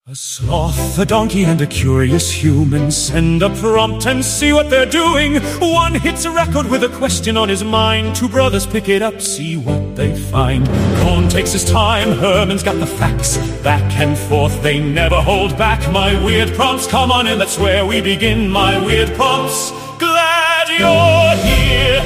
A sloth, a donkey, and a curious human send a prompt and see what they're doing. One hits a record with a question on his mind. Two brothers pick it up, see what they find. Cohn takes his time, Herman's got the facts. Back and forth, they never hold back. My weird prompts, come on in, that's where we begin. My weird prompts, glad you're here.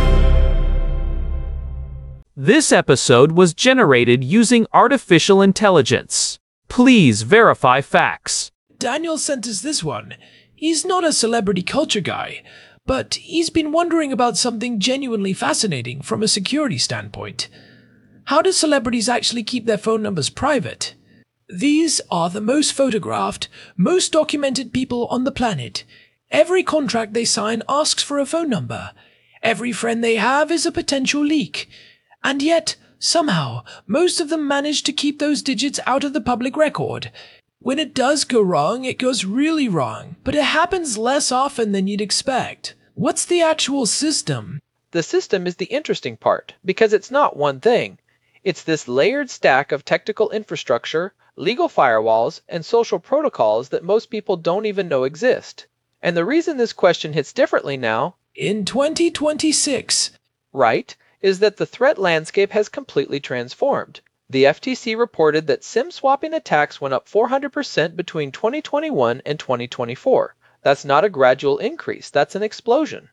This episode was generated using artificial intelligence. Please verify facts. Daniel sent us this one. He's not a celebrity culture guy, but he's been wondering about something genuinely fascinating from a security standpoint. How do celebrities actually keep their phone numbers private? These are the most photographed, most documented people on the planet. Every contract they sign asks for a phone number. Every friend they have is a potential leak. And yet, somehow, most of them manage to keep those digits out of the public record. When it does go wrong, it goes really wrong, but it happens less often than you'd expect. What's the actual system? The system is the interesting part, because it's not one thing. It's this layered stack of technical infrastructure, legal firewalls, and social protocols that most people don't even know exist. And the reason this question hits differently now, in 2026, right, is that the threat landscape has completely transformed. The FTC reported that SIM swapping attacks went up 400% between 2021 and 2024. That's not a gradual increase, that's an explosion.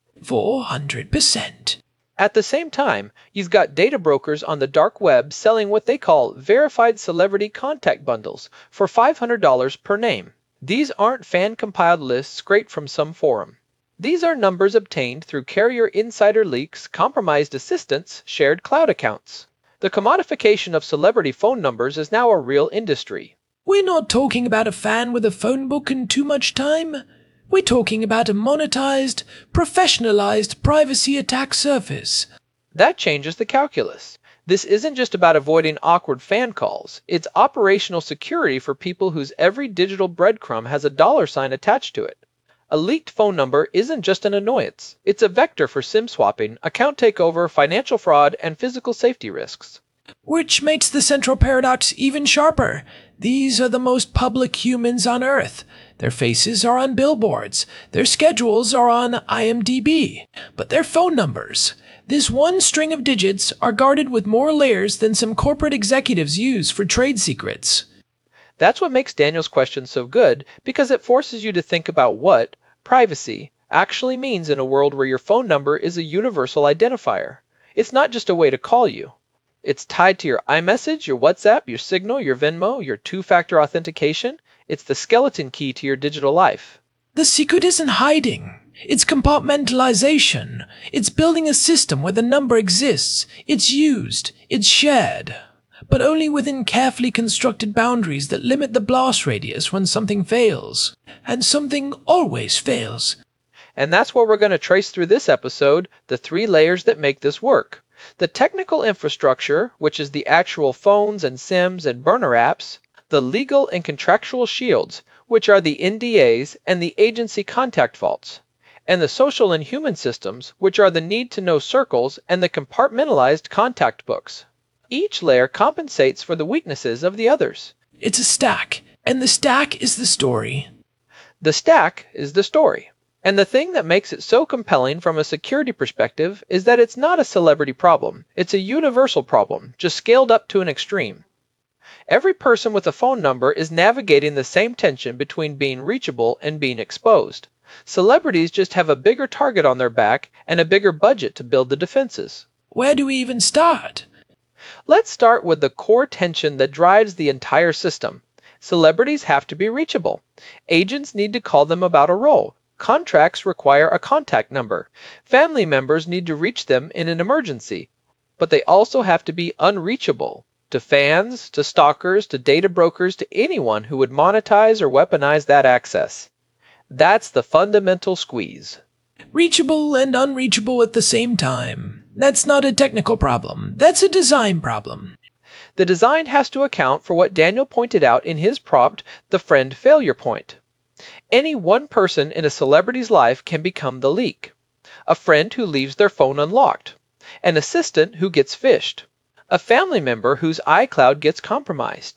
400%. At the same time, you've got data brokers on the dark web selling what they call verified celebrity contact bundles for $500 per name. These aren't fan-compiled lists scraped from some forum. These are numbers obtained through carrier insider leaks, compromised assistants, shared cloud accounts. The commodification of celebrity phone numbers is now a real industry. We're not talking about a fan with a phone book and too much time. We're talking about a monetized, professionalized privacy attack surface. That changes the calculus. This isn't just about avoiding awkward fan calls. It's operational security for people whose every digital breadcrumb has a $sign attached to it. A leaked phone number isn't just an annoyance. It's a vector for SIM swapping, account takeover, financial fraud, and physical safety risks. Which makes the central paradox even sharper. These are the most public humans on Earth. Their faces are on billboards. Their schedules are on IMDb. But their phone numbers, this one string of digits, are guarded with more layers than some corporate executives use for trade secrets. That's what makes Daniel's question so good, because it forces you to think about what privacy actually means in a world where your phone number is a universal identifier. It's not just a way to call you. It's tied to your iMessage, your WhatsApp, your Signal, your Venmo, your two-factor authentication. It's the skeleton key to your digital life. The secret isn't hiding. It's compartmentalization. It's building a system where the number exists. It's used. It's shared. But only within carefully constructed boundaries that limit the blast radius when something fails. And something always fails. And that's what we're going to trace through this episode, the 3 layers that make this work. The technical infrastructure, which is the actual phones and SIMs and burner apps. The legal and contractual shields, which are the NDAs and the agency contact vaults. And the social and human systems, which are the need-to-know circles and the compartmentalized contact books. Each layer compensates for the weaknesses of the others. It's a stack, and the stack is the story. The stack is the story. And the thing that makes it so compelling from a security perspective is that it's not a celebrity problem. It's a universal problem, just scaled up to an extreme. Every person with a phone number is navigating the same tension between being reachable and being exposed. Celebrities just have a bigger target on their back and a bigger budget to build the defenses. Where do we even start? Let's start with the core tension that drives the entire system. Celebrities have to be reachable. Agents need to call them about a role. Contracts require a contact number. Family members need to reach them in an emergency. But they also have to be unreachable. To fans, to stalkers, to data brokers, to anyone who would monetize or weaponize that access. That's the fundamental squeeze. Reachable and unreachable at the same time. That's not a technical problem. That's a design problem. The design has to account for what Daniel pointed out in his prompt, the friend failure point. Any one person in a celebrity's life can become the leak. A friend who leaves their phone unlocked. An assistant who gets phished. A family member whose iCloud gets compromised.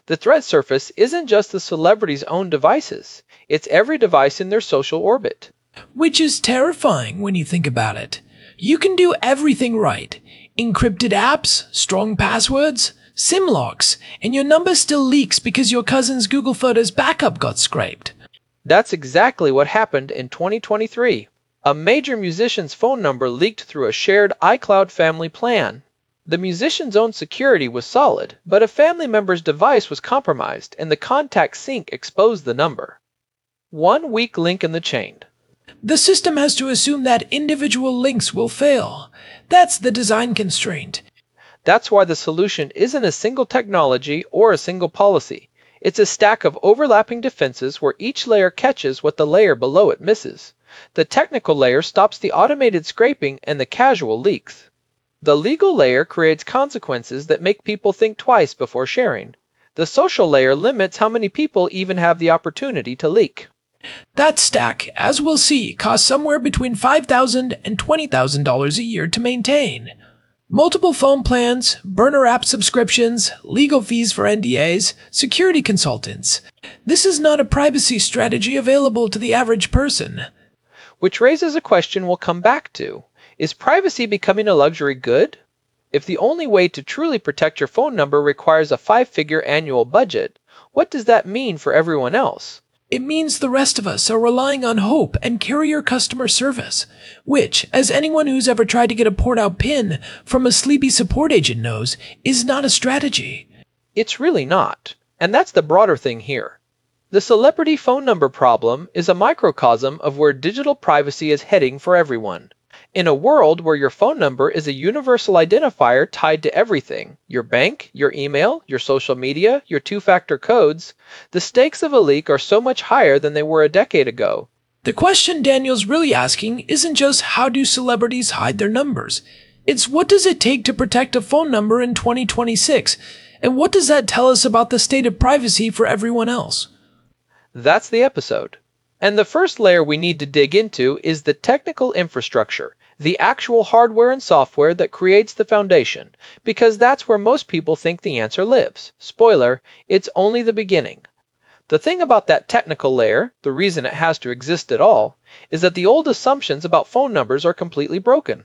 The threat surface isn't just the celebrity's own devices, it's every device in their social orbit. Which is terrifying when you think about it. You can do everything right. Encrypted apps, strong passwords, SIM locks, and your number still leaks because your cousin's Google Photos backup got scraped. That's exactly what happened in 2023. A major musician's phone number leaked through a shared iCloud family plan. The musician's own security was solid, but a family member's device was compromised and the contact sync exposed the number. One weak link in the chain. The system has to assume that individual links will fail. That's the design constraint. That's why the solution isn't a single technology or a single policy. It's a stack of overlapping defenses where each layer catches what the layer below it misses. The technical layer stops the automated scraping and the casual leaks. The legal layer creates consequences that make people think twice before sharing. The social layer limits how many people even have the opportunity to leak. That stack, as we'll see, costs somewhere between $5,000 and $20,000 a year to maintain. Multiple phone plans, burner app subscriptions, legal fees for NDAs, security consultants. This is not a privacy strategy available to the average person. Which raises a question we'll come back to. Is privacy becoming a luxury good? If the only way to truly protect your phone number requires a 5-figure annual budget, what does that mean for everyone else? It means the rest of us are relying on hope and carrier customer service, which, as anyone who's ever tried to get a port-out PIN from a sleepy support agent knows, is not a strategy. It's really not. And that's the broader thing here. The celebrity phone number problem is a microcosm of where digital privacy is heading for everyone. In a world where your phone number is a universal identifier tied to everything, your bank, your email, your social media, your two-factor codes, the stakes of a leak are so much higher than they were a decade ago. The question Daniel's really asking isn't just how do celebrities hide their numbers. It's what does it take to protect a phone number in 2026, and what does that tell us about the state of privacy for everyone else? That's the episode. And the first layer we need to dig into is the technical infrastructure, the actual hardware and software that creates the foundation, because that's where most people think the answer lives. Spoiler, it's only the beginning. The thing about that technical layer, the reason it has to exist at all, is that the old assumptions about phone numbers are completely broken.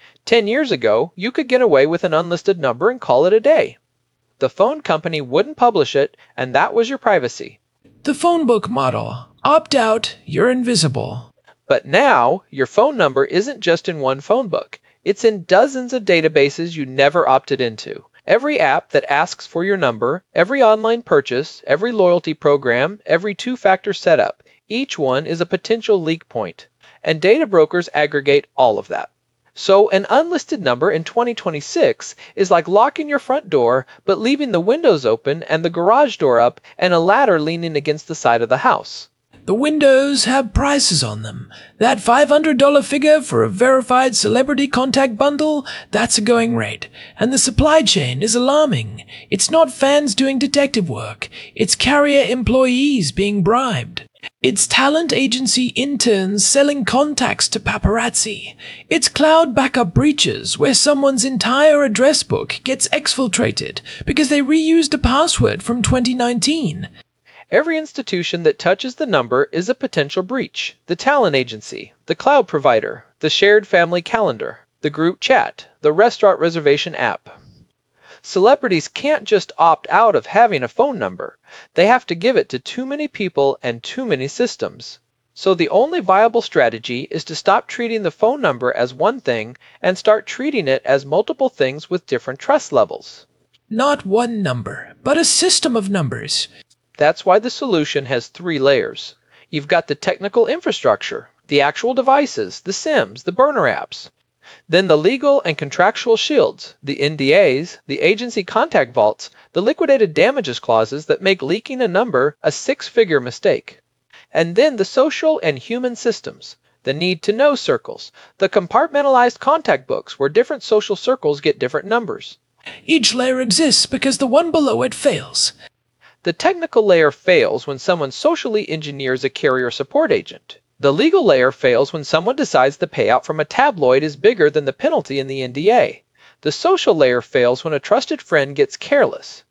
10 years ago, you could get away with an unlisted number and call it a day. The phone company wouldn't publish it, and that was your privacy. The phone book model. Opt out, you're invisible. But now, your phone number isn't just in one phone book. It's in dozens of databases you never opted into. Every app that asks for your number, every online purchase, every loyalty program, every two-factor setup, each one is a potential leak point. And data brokers aggregate all of that. So an unlisted number in 2026 is like locking your front door, but leaving the windows open and the garage door up and a ladder leaning against the side of the house. The windows have prices on them. That $500 figure for a verified celebrity contact bundle, that's a going rate. And the supply chain is alarming. It's not fans doing detective work. It's carrier employees being bribed. It's talent agency interns selling contacts to paparazzi. It's cloud backup breaches where someone's entire address book gets exfiltrated because they reused a password from 2019. Every institution that touches the number is a potential breach. The talent agency, the cloud provider, the shared family calendar, the group chat, the restaurant reservation app. Celebrities can't just opt out of having a phone number. They have to give it to too many people and too many systems. So the only viable strategy is to stop treating the phone number as one thing and start treating it as multiple things with different trust levels. Not one number, but a system of numbers. That's why the solution has 3 layers. You've got the technical infrastructure, the actual devices, the SIMs, the burner apps. Then the legal and contractual shields, the NDAs, the agency contact vaults, the liquidated damages clauses that make leaking a number a 6-figure mistake. And then the social and human systems, the need-to-know circles, the compartmentalized contact books where different social circles get different numbers. Each layer exists because the one below it fails. The technical layer fails when someone socially engineers a carrier support agent. The legal layer fails when someone decides the payout from a tabloid is bigger than the penalty in the NDA. The social layer fails when a trusted friend gets careless.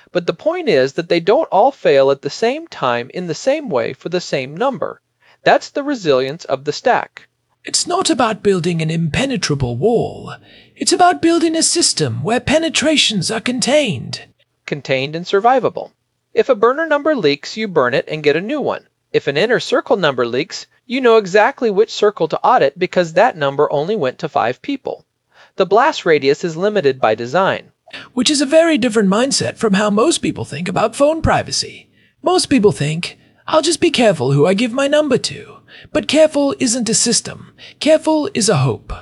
But the point is that they don't all fail at the same time in the same way for the same number. That's the resilience of the stack. It's not about building an impenetrable wall. It's about building a system where penetrations are contained. Contained and survivable. If a burner number leaks, you burn it and get a new one. If an inner circle number leaks, you know exactly which circle to audit because that number only went to 5 people. The blast radius is limited by design. Which is a very different mindset from how most people think about phone privacy. Most people think, I'll just be careful who I give my number to. But careful isn't a system. Careful is a hope.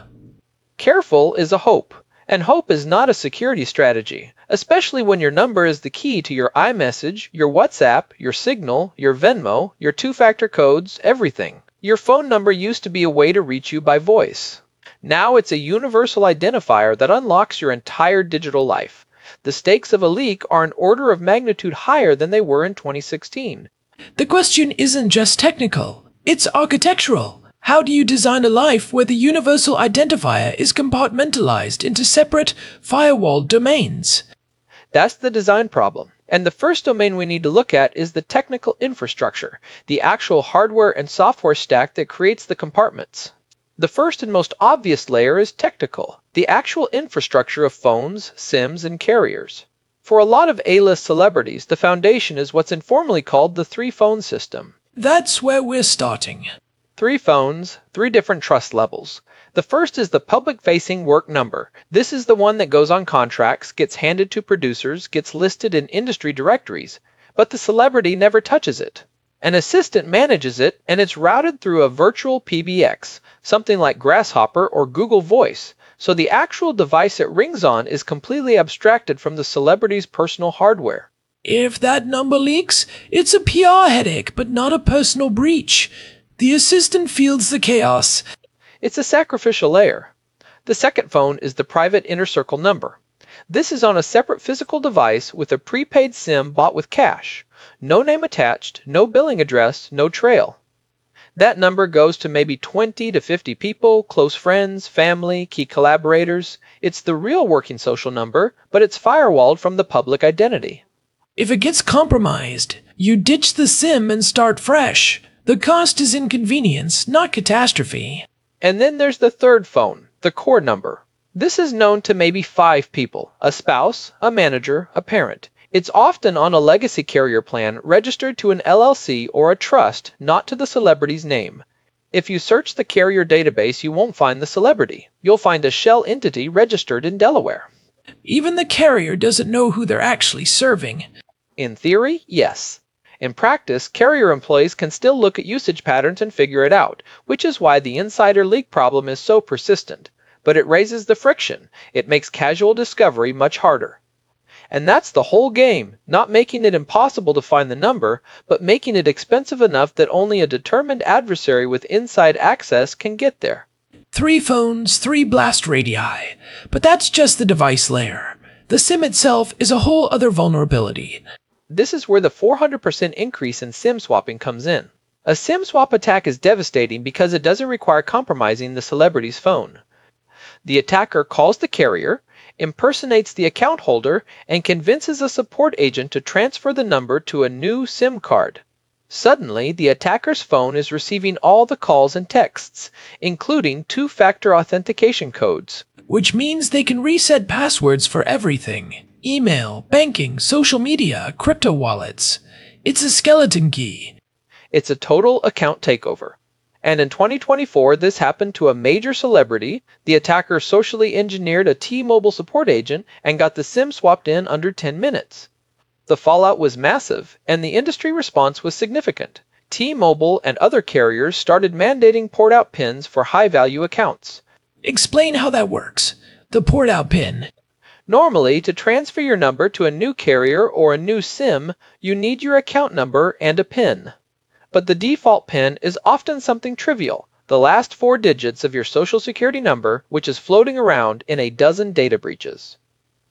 Careful is a hope, and hope is not a security strategy, especially when your number is the key to your iMessage, your WhatsApp, your Signal, your Venmo, your two-factor codes, everything. Your phone number used to be a way to reach you by voice. Now it's a universal identifier that unlocks your entire digital life. The stakes of a leak are an order of magnitude higher than they were in 2016. The question isn't just technical, it's architectural. How do you design a life where the universal identifier is compartmentalized into separate, firewalled domains? That's the design problem. And the first domain we need to look at is the technical infrastructure, the actual hardware and software stack that creates the compartments. The first and most obvious layer is technical, the actual infrastructure of phones, SIMs, and carriers. For a lot of A-list celebrities, the foundation is what's informally called the 3-phone system. That's where we're starting. 3 phones, 3 different trust levels. The first is the public-facing work number. This is the one that goes on contracts, gets handed to producers, gets listed in industry directories, but the celebrity never touches it. An assistant manages it, and it's routed through a virtual PBX, something like Grasshopper or Google Voice, so the actual device it rings on is completely abstracted from the celebrity's personal hardware. If that number leaks, it's a PR headache, but not a personal breach. The assistant fields the chaos. It's a sacrificial layer. The second phone is the private inner circle number. This is on a separate physical device with a prepaid SIM bought with cash. No name attached, no billing address, no trail. That number goes to maybe 20 to 50 people, close friends, family, key collaborators. It's the real working social number, but it's firewalled from the public identity. If it gets compromised, you ditch the SIM and start fresh. The cost is inconvenience, not catastrophe. And then there's the third phone, the core number. This is known to maybe 5 people, a spouse, a manager, a parent. It's often on a legacy carrier plan registered to an LLC or a trust, not to the celebrity's name. If you search the carrier database, you won't find the celebrity. You'll find a shell entity registered in Delaware. Even the carrier doesn't know who they're actually serving. In theory, yes. In practice, carrier employees can still look at usage patterns and figure it out, which is why the insider leak problem is so persistent. But it raises the friction. It makes casual discovery much harder. And that's the whole game, not making it impossible to find the number, but making it expensive enough that only a determined adversary with inside access can get there. 3 phones, 3 blast radii. But that's just the device layer. The SIM itself is a whole other vulnerability. This is where the 400% increase in SIM swapping comes in. A SIM swap attack is devastating because it doesn't require compromising the celebrity's phone. The attacker calls the carrier, impersonates the account holder, and convinces a support agent to transfer the number to a new SIM card. Suddenly, the attacker's phone is receiving all the calls and texts, including two-factor authentication codes. Which means they can reset passwords for everything. Email, banking, social media, crypto wallets. It's a skeleton key. It's a total account takeover. And in 2024, this happened to a major celebrity. The attacker socially engineered a T-Mobile support agent and got the SIM swapped in under 10 minutes. The fallout was massive, and the industry response was significant. T-Mobile and other carriers started mandating port-out pins for high-value accounts. Explain how that works. The port-out pin. Normally, to transfer your number to a new carrier or a new SIM, you need your account number and a PIN. But the default PIN is often something trivial, the last 4 digits of your social security number, which is floating around in a dozen data breaches.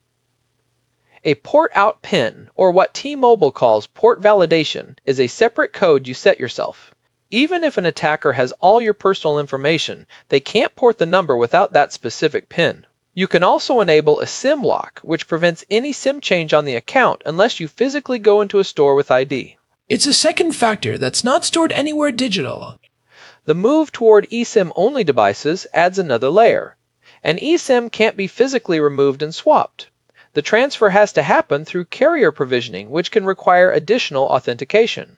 A port-out PIN, or what T-Mobile calls port validation, is a separate code you set yourself. Even if an attacker has all your personal information, they can't port the number without that specific PIN. You can also enable a SIM lock, which prevents any SIM change on the account unless you physically go into a store with ID. It's a second factor that's not stored anywhere digital. The move toward eSIM-only devices adds another layer. An eSIM can't be physically removed and swapped. The transfer has to happen through carrier provisioning, which can require additional authentication.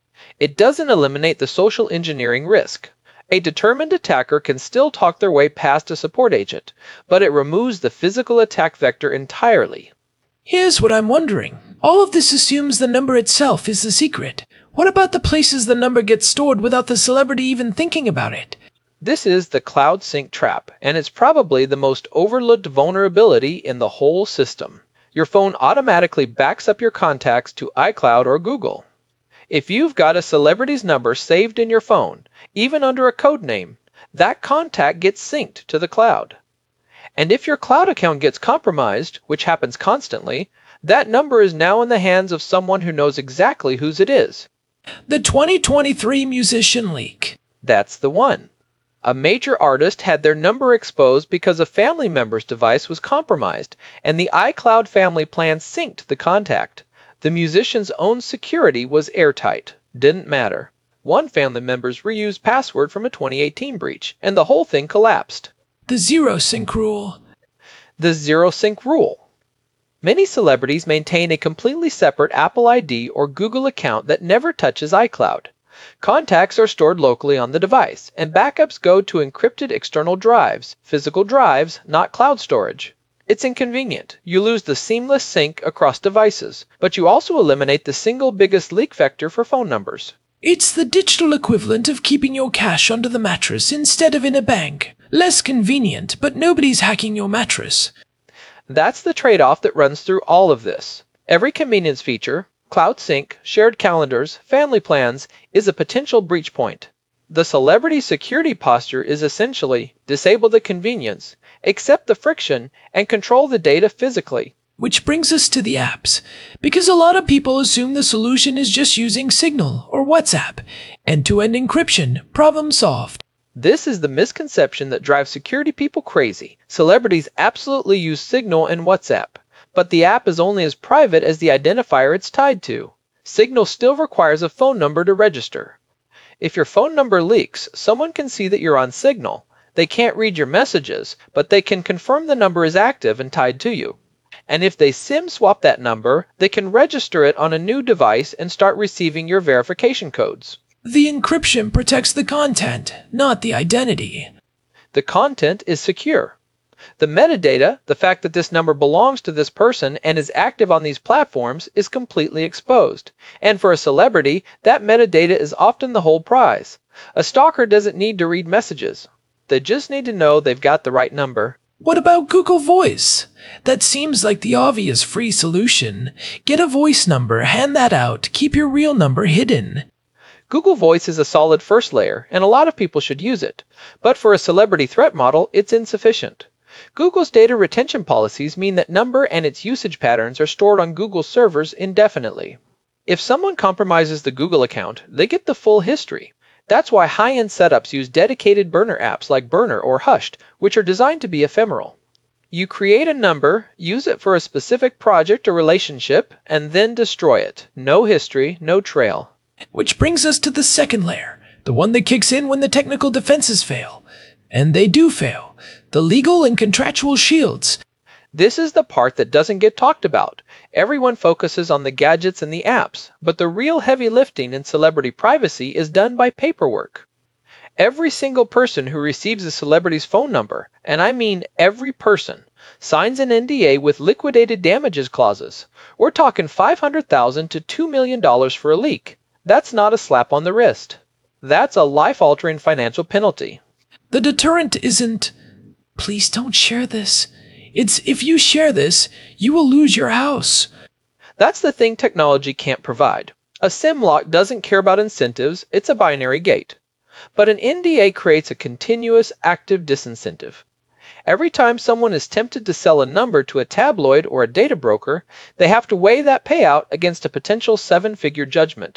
It doesn't eliminate the social engineering risk. A determined attacker can still talk their way past a support agent, but it removes the physical attack vector entirely. Here's what I'm wondering. All of this assumes the number itself is the secret. What about the places the number gets stored without the celebrity even thinking about it? This is the cloud sync trap, and it's probably the most overlooked vulnerability in the whole system. Your phone automatically backs up your contacts to iCloud or Google. If you've got a celebrity's number saved in your phone, even under a code name, that contact gets synced to the cloud. And if your cloud account gets compromised, which happens constantly, that number is now in the hands of someone who knows exactly whose it is. The 2023 musician leak. That's the one. A major artist had their number exposed because a family member's device was compromised, and the iCloud family plan synced the contact. The musician's own security was airtight. Didn't matter. One family member's reused password from a 2018 breach, and the whole thing collapsed. The zero sync rule. The zero sync rule. Many celebrities maintain a completely separate Apple ID or Google account that never touches iCloud. Contacts are stored locally on the device, and backups go to encrypted external drives, physical drives, not cloud storage. It's inconvenient. You lose the seamless sync across devices, but you also eliminate the single biggest leak vector for phone numbers. It's the digital equivalent of keeping your cash under the mattress instead of in a bank. Less convenient, but nobody's hacking your mattress. That's the trade-off that runs through all of this. Every convenience feature, cloud sync, shared calendars, family plans, is a potential breach point. The celebrity security posture is essentially disable the convenience, accept the friction, and control the data physically. Which brings us to the apps, because a lot of people assume the solution is just using Signal or WhatsApp. End-to-end encryption, problem solved. This is the misconception that drives security people crazy. Celebrities absolutely use Signal and WhatsApp, but the app is only as private as the identifier it's tied to. Signal still requires a phone number to register. If your phone number leaks, someone can see that you're on Signal. They can't read your messages, but they can confirm the number is active and tied to you. And if they SIM swap that number, they can register it on a new device and start receiving your verification codes. The encryption protects the content, not the identity. The content is secure. The metadata, the fact that this number belongs to this person and is active on these platforms, is completely exposed. And for a celebrity, that metadata is often the whole prize. A stalker doesn't need to read messages. They just need to know they've got the right number. What about Google Voice? That seems like the obvious free solution. Get a voice number, hand that out, keep your real number hidden. Google Voice is a solid first layer, and a lot of people should use it. But for a celebrity threat model, it's insufficient. Google's data retention policies mean that number and its usage patterns are stored on Google servers indefinitely. If someone compromises the Google account, they get the full history. That's why high-end setups use dedicated burner apps like Burner or Hushed, which are designed to be ephemeral. You create a number, use it for a specific project or relationship, and then destroy it. No history, no trail. Which brings us to the second layer, the one that kicks in when the technical defenses fail. And they do fail. The legal and contractual shields. This is the part that doesn't get talked about. Everyone focuses on the gadgets and the apps, but the real heavy lifting in celebrity privacy is done by paperwork. Every single person who receives a celebrity's phone number, and I mean every person, signs an NDA with liquidated damages clauses. We're talking $500,000 to $2 million for a leak. That's not a slap on the wrist. That's a life-altering financial penalty. The deterrent isn't, please don't share this. It's, if you share this, you will lose your house. That's the thing technology can't provide. A SIM lock doesn't care about incentives, it's a binary gate. But an NDA creates a continuous, active disincentive. Every time someone is tempted to sell a number to a tabloid or a data broker, they have to weigh that payout against a potential 7-figure judgment.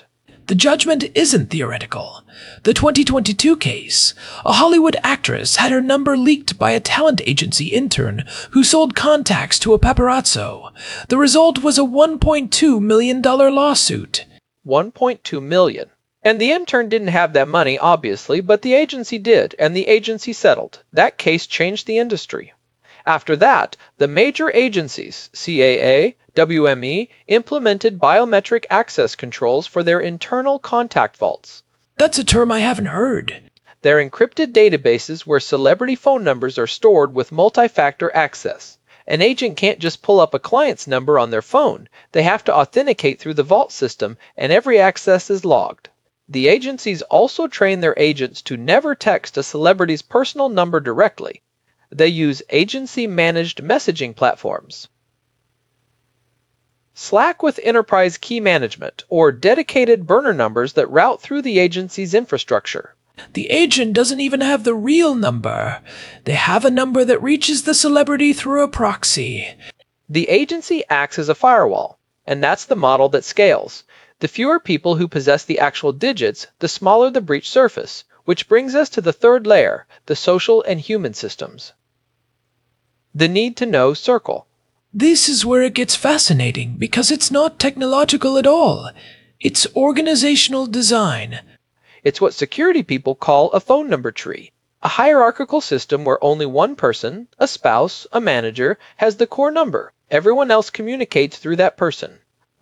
The judgment isn't theoretical. The 2022 case, a Hollywood actress had her number leaked by a talent agency intern who sold contacts to a paparazzo. The result was a $1.2 million lawsuit. $1.2 million. And the intern didn't have that money, obviously, but the agency did, and the agency settled. That case changed the industry. After that, the major agencies, CAA, WME, implemented biometric access controls for their internal contact vaults. That's a term I haven't heard. They're encrypted databases where celebrity phone numbers are stored with multi-factor access. An agent can't just pull up a client's number on their phone. They have to authenticate through the vault system, and every access is logged. The agencies also train their agents to never text a celebrity's personal number directly. They use agency-managed messaging platforms. Slack with enterprise key management, or dedicated burner numbers that route through the agency's infrastructure. The agent doesn't even have the real number. They have a number that reaches the celebrity through a proxy. The agency acts as a firewall, and that's the model that scales. The fewer people who possess the actual digits, the smaller the breach surface, which brings us to the third layer, the social and human systems. The need-to-know circle. This is where it gets fascinating, because it's not technological at all. It's organizational design. It's what security people call a phone number tree, a hierarchical system where only one person, a spouse, a manager, has the core number. Everyone else communicates through that person.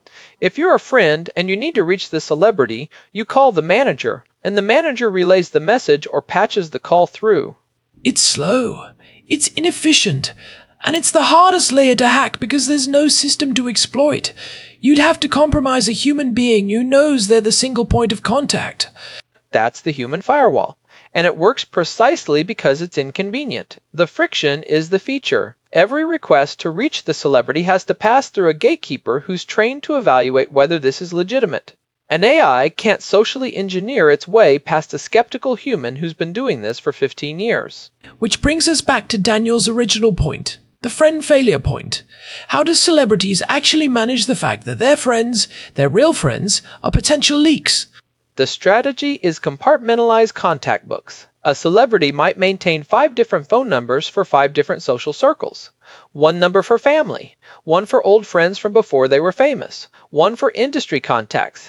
If you're a friend and you need to reach the celebrity, you call the manager, and the manager relays the message or patches the call through. It's slow. It's inefficient. And it's the hardest layer to hack because there's no system to exploit. You'd have to compromise a human being who knows they're the single point of contact. That's the human firewall. And it works precisely because it's inconvenient. The friction is the feature. Every request to reach the celebrity has to pass through a gatekeeper who's trained to evaluate whether this is legitimate. An AI can't socially engineer its way past a skeptical human who's been doing this for 15 years. Which brings us back to Daniel's original point. The friend failure point. How do celebrities actually manage the fact that their friends, their real friends, are potential leaks? The strategy is compartmentalized contact books. A celebrity might maintain 5 different phone numbers for 5 different social circles. One number for family, one for old friends from before they were famous, one for industry contacts,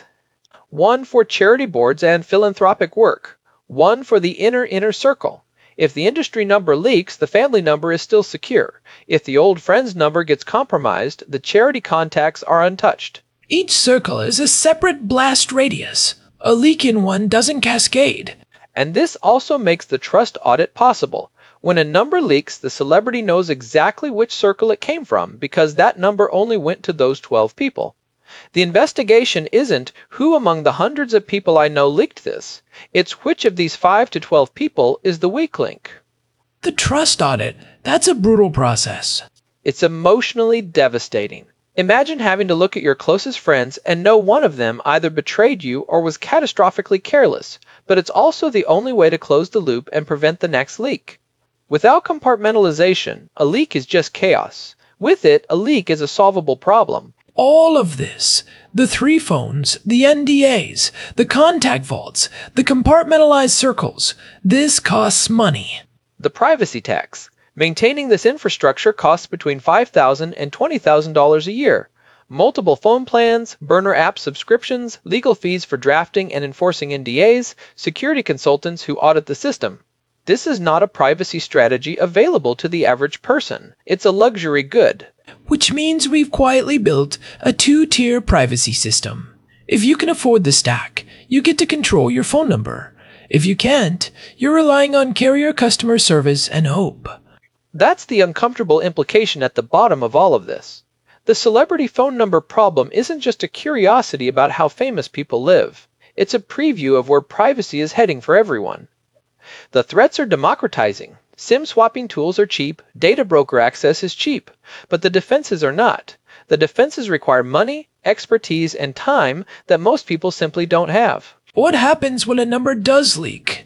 one for charity boards and philanthropic work, one for the inner circle. If the industry number leaks, the family number is still secure. If the old friend's number gets compromised, the charity contacts are untouched. Each circle is a separate blast radius. A leak in one doesn't cascade. And this also makes the trust audit possible. When a number leaks, the celebrity knows exactly which circle it came from because that number only went to those 12 people. The investigation isn't who among the hundreds of people I know leaked this. It's which of these 5 to 12 people is the weak link. The trust audit, that's a brutal process. It's emotionally devastating. Imagine having to look at your closest friends and know one of them either betrayed you or was catastrophically careless, but it's also the only way to close the loop and prevent the next leak. Without compartmentalization, a leak is just chaos. With it, a leak is a solvable problem. All of this, the 3 phones, the NDAs, the contact vaults, the compartmentalized circles, this costs money. The privacy tax. Maintaining this infrastructure costs between $5,000 and $20,000 a year. Multiple phone plans, burner app subscriptions, legal fees for drafting and enforcing NDAs, security consultants who audit the system. This is not a privacy strategy available to the average person. It's a luxury good. Which means we've quietly built a 2-tier privacy system. If you can afford the stack, you get to control your phone number. If you can't, you're relying on carrier customer service and hope. That's the uncomfortable implication at the bottom of all of this. The celebrity phone number problem isn't just a curiosity about how famous people live. It's a preview of where privacy is heading for everyone. The threats are democratizing. SIM swapping tools are cheap, data broker access is cheap, but the defenses are not. The defenses require money, expertise, and time that most people simply don't have. What happens when a number does leak?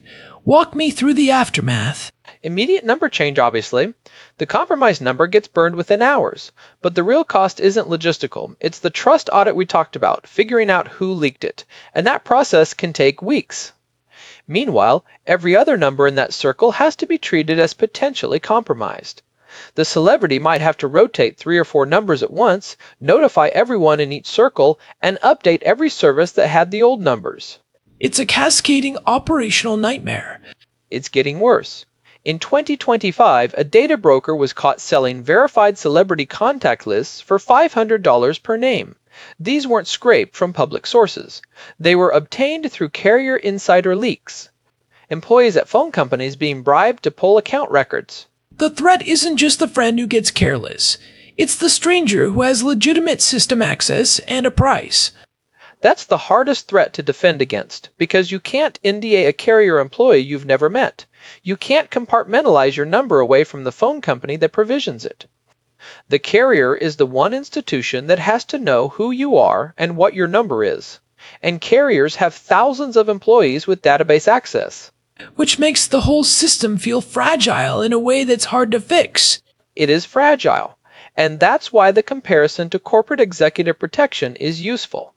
Walk me through the aftermath. Immediate number change, obviously. The compromised number gets burned within hours. But the real cost isn't logistical. It's the trust audit we talked about, figuring out who leaked it. And that process can take weeks. Meanwhile, every other number in that circle has to be treated as potentially compromised. The celebrity might have to rotate 3 or 4 numbers at once, notify everyone in each circle, and update every service that had the old numbers. It's a cascading operational nightmare. It's getting worse. In 2025, a data broker was caught selling verified celebrity contact lists for $500 per name. These weren't scraped from public sources. They were obtained through carrier insider leaks. Employees at phone companies being bribed to pull account records. The threat isn't just the friend who gets careless. It's the stranger who has legitimate system access and a price. That's the hardest threat to defend against, because you can't NDA a carrier employee you've never met. You can't compartmentalize your number away from the phone company that provisions it. The carrier is the one institution that has to know who you are and what your number is. And carriers have thousands of employees with database access. Which makes the whole system feel fragile in a way that's hard to fix. It is fragile, and that's why the comparison to corporate executive protection is useful.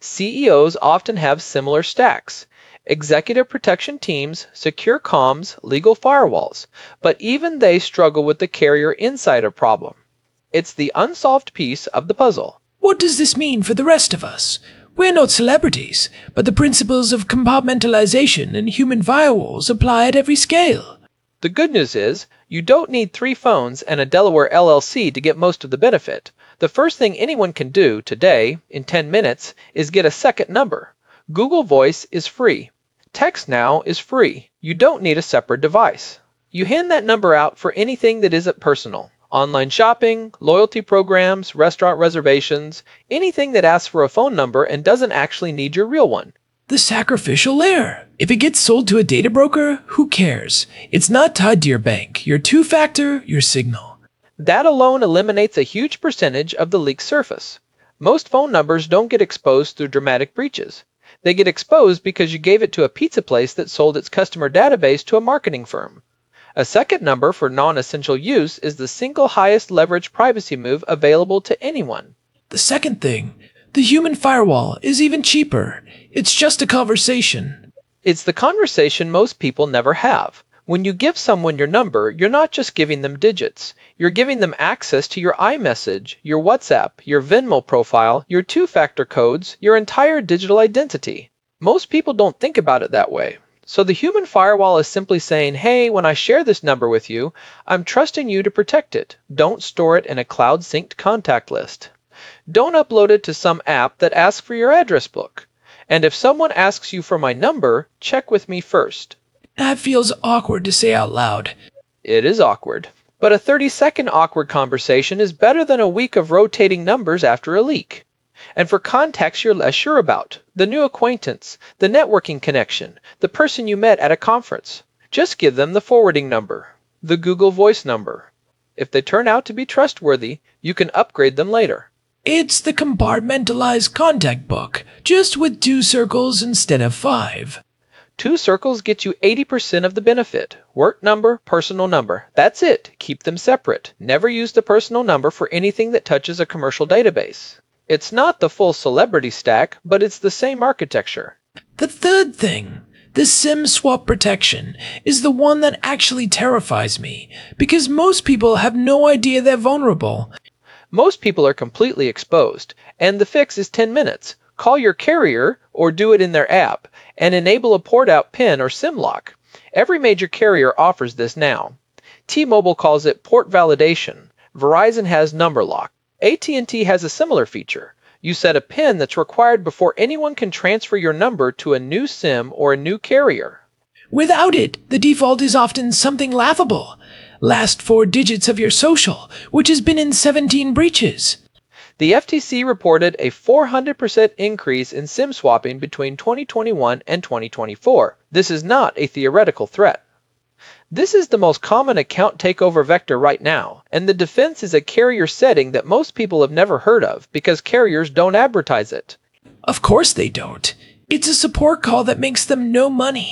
CEOs often have similar stacks. Executive protection teams, secure comms, legal firewalls, but even they struggle with the carrier insider problem. It's the unsolved piece of the puzzle. What does this mean for the rest of us? We're not celebrities, but the principles of compartmentalization and human firewalls apply at every scale. The good news is, you don't need 3 phones and a Delaware LLC to get most of the benefit. The first thing anyone can do today, in 10 minutes, is get a second number. Google Voice is free. TextNow is free. You don't need a separate device. You hand that number out for anything that isn't personal. Online shopping, loyalty programs, restaurant reservations, anything that asks for a phone number and doesn't actually need your real one. The sacrificial layer. If it gets sold to a data broker, who cares? It's not tied to your bank, your two-factor, your signal. That alone eliminates a huge percentage of the leak surface. Most phone numbers don't get exposed through dramatic breaches. They get exposed because you gave it to a pizza place that sold its customer database to a marketing firm. A second number for non-essential use is the single highest leverage privacy move available to anyone. The second thing, the human firewall, is even cheaper. It's just a conversation. It's the conversation most people never have. When you give someone your number, you're not just giving them digits. You're giving them access to your iMessage, your WhatsApp, your Venmo profile, your two-factor codes, your entire digital identity. Most people don't think about it that way. So the human firewall is simply saying, hey, when I share this number with you, I'm trusting you to protect it. Don't store it in a cloud-synced contact list. Don't upload it to some app that asks for your address book. And if someone asks you for my number, check with me first. That feels awkward to say out loud. It is awkward. But a 30-second awkward conversation is better than a week of rotating numbers after a leak. And for contacts you're less sure about, the new acquaintance, the networking connection, the person you met at a conference, just give them the forwarding number, the Google Voice number. If they turn out to be trustworthy, you can upgrade them later. It's the compartmentalized contact book, just with 2 circles instead of 5. 2 circles get you 80% of the benefit. Work number, personal number. That's it. Keep them separate. Never use the personal number for anything that touches a commercial database. It's not the full celebrity stack, but it's the same architecture. The third thing, the SIM swap protection, is the one that actually terrifies me, because most people have no idea they're vulnerable. Most people are completely exposed, and the fix is 10 minutes. Call your carrier, or do it in their app, and enable a port-out PIN or SIM lock. Every major carrier offers this now. T-Mobile calls it port validation. Verizon has number lock. AT&T has a similar feature. You set a PIN that's required before anyone can transfer your number to a new SIM or a new carrier. Without it, the default is often something laughable. Last 4 digits of your social, which has been in 17 breaches. The FTC reported a 400% increase in SIM swapping between 2021 and 2024. This is not a theoretical threat. This is the most common account takeover vector right now, and the defense is a carrier setting that most people have never heard of because carriers don't advertise it. Of course they don't. It's a support call that makes them no money.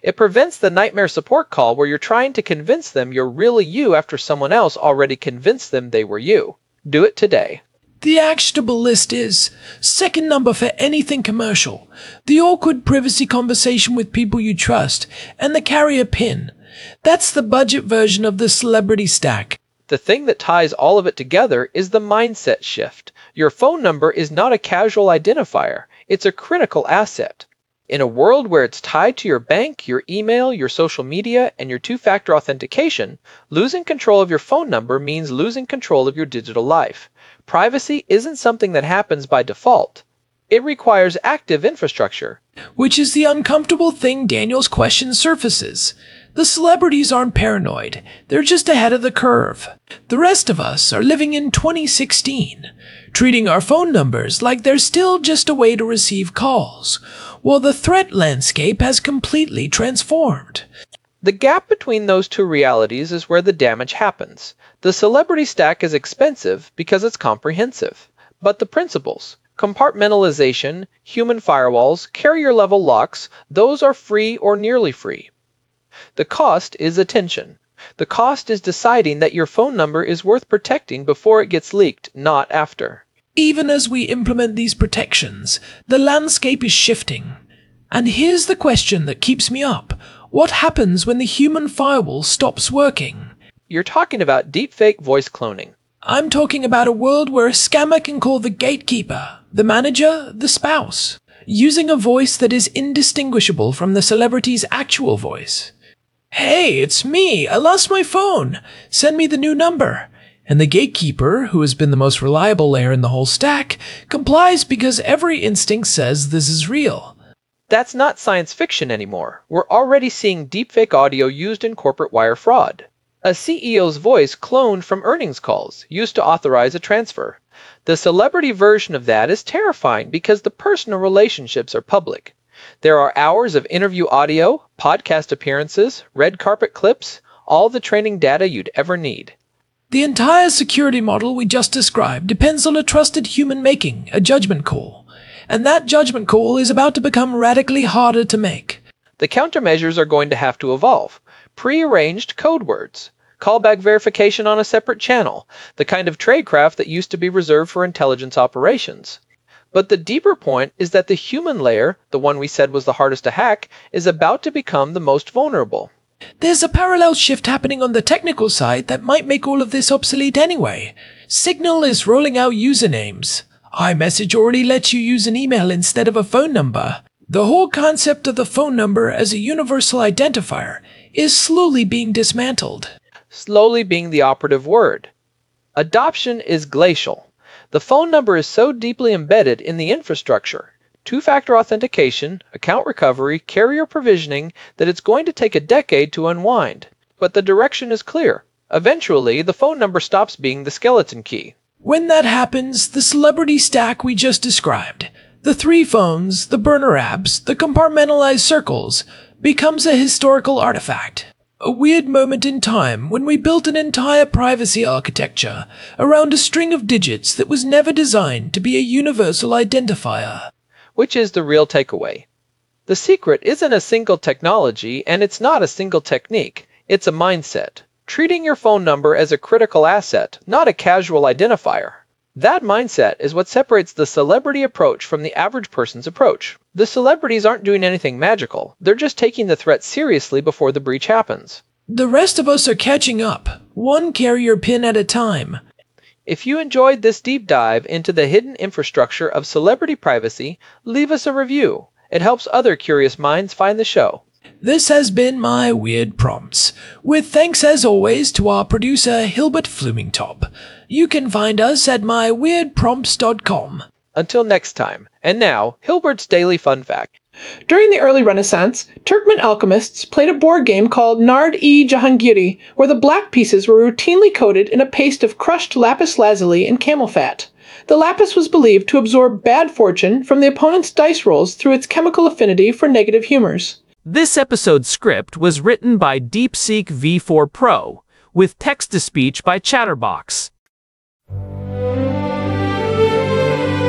It prevents the nightmare support call where you're trying to convince them you're really you after someone else already convinced them they were you. Do it today. The actionable list is second number for anything commercial, the awkward privacy conversation with people you trust, and the carrier pin. That's the budget version of the celebrity stack. The thing that ties all of it together is the mindset shift. Your phone number is not a casual identifier. It's a critical asset. In a world where it's tied to your bank, your email, your social media, and your two-factor authentication, losing control of your phone number means losing control of your digital life. Privacy isn't something that happens by default. It requires active infrastructure. Which is the uncomfortable thing Daniel's question surfaces. The celebrities aren't paranoid. They're just ahead of the curve. The rest of us are living in 2016, treating our phone numbers like they're still just a way to receive calls, while the threat landscape has completely transformed. The gap between those two realities is where the damage happens. The celebrity stack is expensive because it's comprehensive. But the principles, compartmentalization, human firewalls, carrier-level locks, those are free or nearly free. The cost is attention. The cost is deciding that your phone number is worth protecting before it gets leaked, not after. Even as we implement these protections, the landscape is shifting. And here's the question that keeps me up. What happens when the human firewall stops working? You're talking about deepfake voice cloning. I'm talking about a world where a scammer can call the gatekeeper, the manager, the spouse, using a voice that is indistinguishable from the celebrity's actual voice. Hey, it's me. I lost my phone. Send me the new number. And the gatekeeper, who has been the most reliable layer in the whole stack, complies because every instinct says this is real. That's not science fiction anymore. We're already seeing deepfake audio used in corporate wire fraud. A CEO's voice cloned from earnings calls, used to authorize a transfer. The celebrity version of that is terrifying because the personal relationships are public. There are hours of interview audio, podcast appearances, red carpet clips, all the training data you'd ever need. The entire security model we just described depends on a trusted human making a judgment call. And that judgment call is about to become radically harder to make. The countermeasures are going to have to evolve. Pre-arranged code words. Callback verification on a separate channel, the kind of tradecraft that used to be reserved for intelligence operations. But the deeper point is that the human layer, the one we said was the hardest to hack, is about to become the most vulnerable. There's a parallel shift happening on the technical side that might make all of this obsolete anyway. Signal is rolling out usernames. iMessage already lets you use an email instead of a phone number. The whole concept of the phone number as a universal identifier is slowly being dismantled. Slowly being the operative word. Adoption is glacial. The phone number is so deeply embedded in the infrastructure, two-factor authentication, account recovery, carrier provisioning, that it's going to take a decade to unwind. But the direction is clear. Eventually, the phone number stops being the skeleton key. When that happens, the celebrity stack we just described, the 3 phones, the burner apps, the compartmentalized circles, becomes a historical artifact. A weird moment in time when we built an entire privacy architecture around a string of digits that was never designed to be a universal identifier. Which is the real takeaway. The secret isn't a single technology, and it's not a single technique. It's a mindset. Treating your phone number as a critical asset, not a casual identifier. That mindset is what separates the celebrity approach from the average person's approach. The celebrities aren't doing anything magical. They're just taking the threat seriously before the breach happens. The rest of us are catching up, one carrier pin at a time. If you enjoyed this deep dive into the hidden infrastructure of celebrity privacy, leave us a review. It helps other curious minds find the show. This has been My Weird Prompts, with thanks as always to our producer Hilbert Flumingtop. You can find us at myweirdprompts.com. Until next time. And now, Hilbert's Daily Fun Fact. During the early Renaissance, Turkmen alchemists played a board game called Nard-e-Jahangiri, where the black pieces were routinely coated in a paste of crushed lapis lazuli and camel fat. The lapis was believed to absorb bad fortune from the opponent's dice rolls through its chemical affinity for negative humors. This episode's script was written by DeepSeek V4 Pro, with text-to-speech by Chatterbox.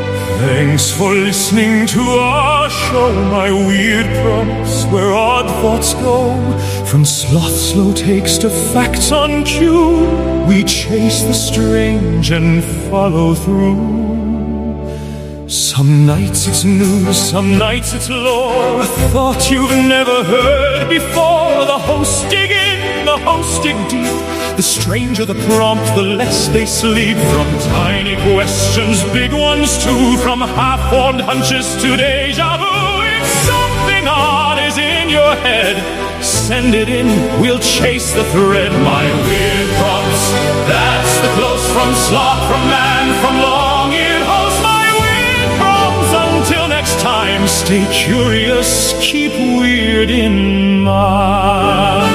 Thanks for listening to our show, my weird prompts, where odd thoughts go. From sloth slow takes to facts on cue, we chase the strange and follow through. Some nights it's news, some nights it's lore, a thought you've never heard before. The hosts dig in, the hosts dig deep. The stranger the prompt, the less they sleep. From tiny questions, big ones too. From half-formed hunches to deja vu. If something odd is in your head, send it in, we'll chase the thread. My weird prompts, that's the close from sloth, from man, from long-eared host. My weird prompts, until next time, stay curious, keep weird in mind.